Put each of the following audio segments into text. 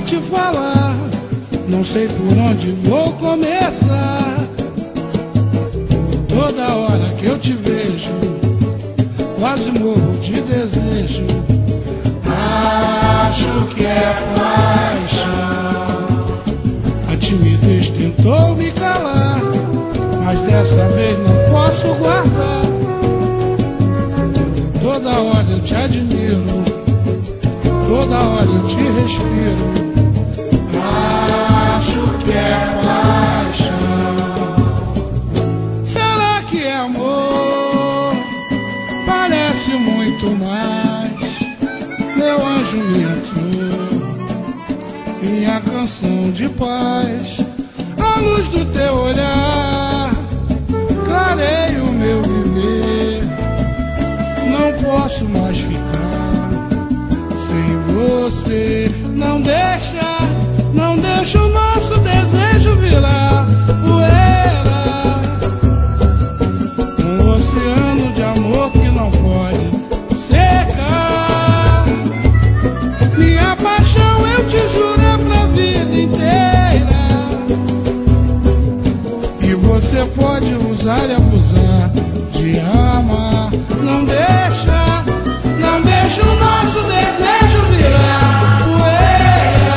te falar, não sei por onde vou começar. Toda hora que eu te vejo, quase morro de desejo. Acho que é paixão. A timidez tentou me calar, mas dessa vez não posso guardar. Toda hora eu te admiro, toda hora eu te respiro. Acho que é paixão. Será que é amor? Parece muito mais. Meu anjo, minha flor, minha canção de paz. A luz do teu olhar clareia o meu viver. Não posso mais ficar sem você. Não deixa o nosso desejo virar poeira. Um oceano de amor que não pode secar. Minha paixão, eu te juro, é pra vida inteira. E você pode usar e abusar de amar. Não deixa o nosso desejo virar poeira.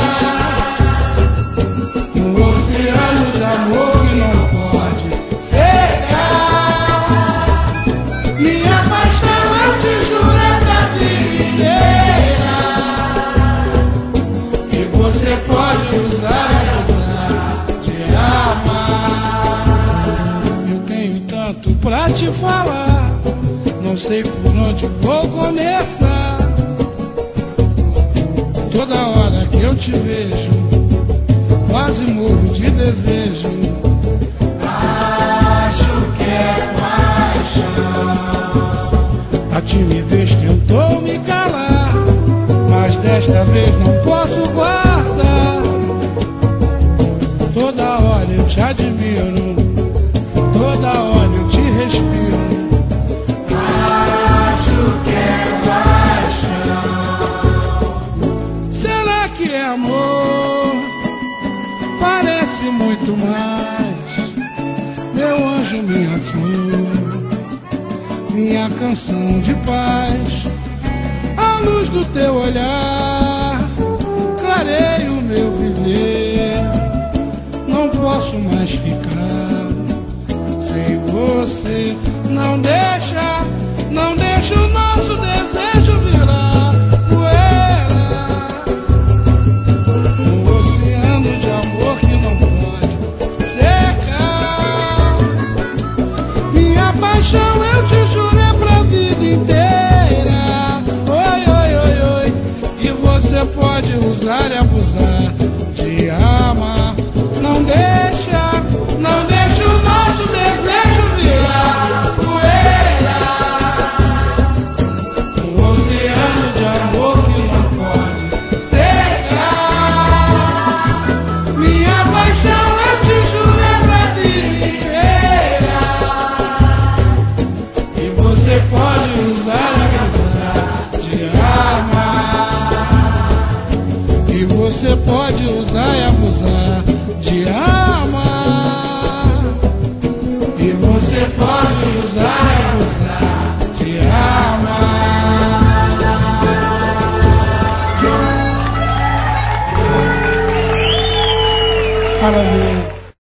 Um oceano de amor que não pode secar. Minha paixão, eu te juro, é pra vida inteira. E você pode usar e abusar de amar. Eu tenho tanto pra te falar, não sei por onde vou começar. Toda hora que eu te vejo, quase morro de desejo. Acho que é paixão. A timidez tentou me calar, mas desta vez não posso guardar. Toda hora eu te admiro, toda hora eu te respiro. Amor, parece muito mais. Meu anjo, minha flor, minha canção de paz. A luz do teu olhar clareia o meu viver. Não posso mais ficar sem você. Não deixa o nosso desejo virar poeira. Paixão, eu te juro, é pra vida inteira. Oi, oi, oi, oi. E você pode usar e abusar de amar. Não deixa o nosso desejo virar poeira. Um oceano de amor que não pode secar. Minha paixão, eu te juro, é pra vida inteira. Você pode usar e abusar de amar. E você pode usar e abusar de amar. E você pode usar e abusar de amar. Parabéns.